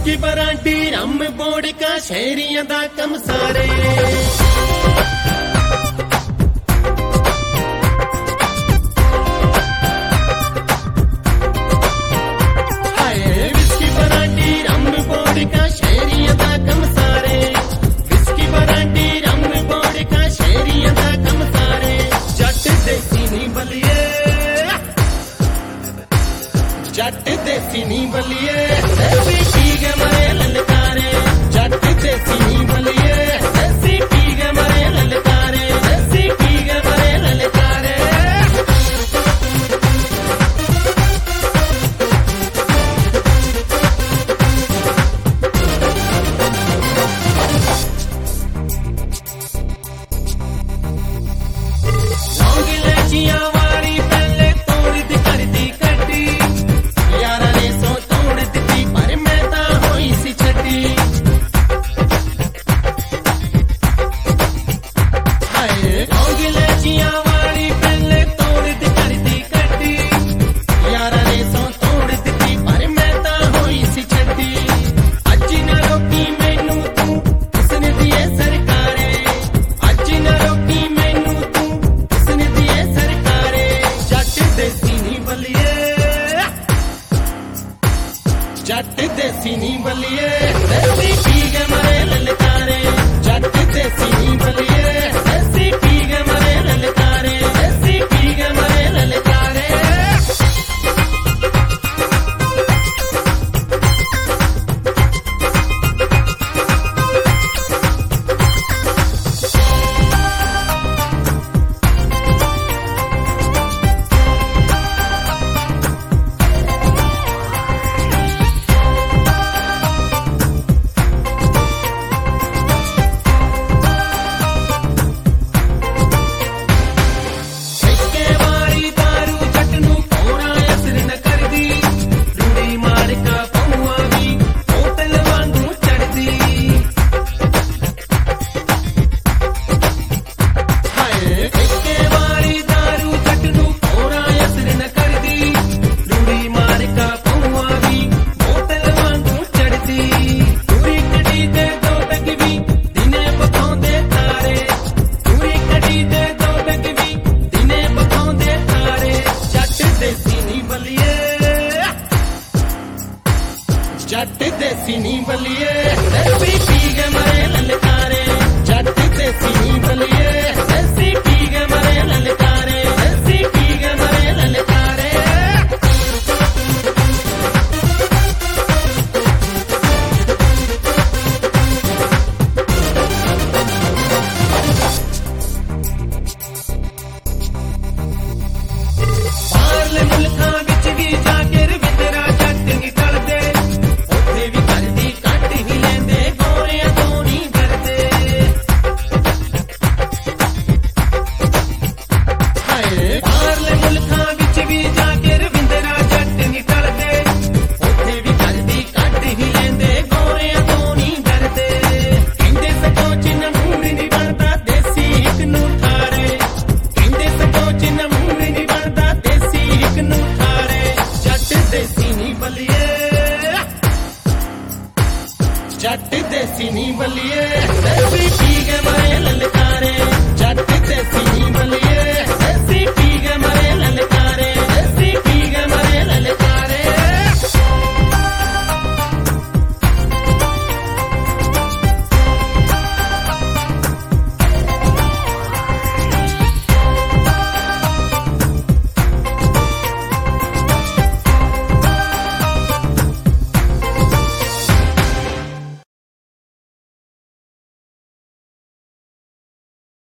whisky brandy रम बोड़ का शहरियां दा कम सारे जट देसी नी बलिए देसी ठीक है मरे ललकारे जट देसी नी बलिए देसी ठीक है मरे ललकारे देसी ठीक है मरे ललकारे लौंग इलायचियां वाली पहले तोड़ दी कर दी कटी जट देसी नी बलिए देसी ठीक है मरे ललकारे जट देसी नी बलिए देसी ठीक है मरे ललकारे देसी ठीक है मरे ललकारे जट देसी नी बलिए देसी ठीक है मरे ललकारे जट देसी नी बलिए देसी ठीक है मरे ललकारे देसी ठीक है मरे ललकारे बाहरले मुल्कां विच भी जाके रविंदरा जट निकलदे बाहरले मुल्कां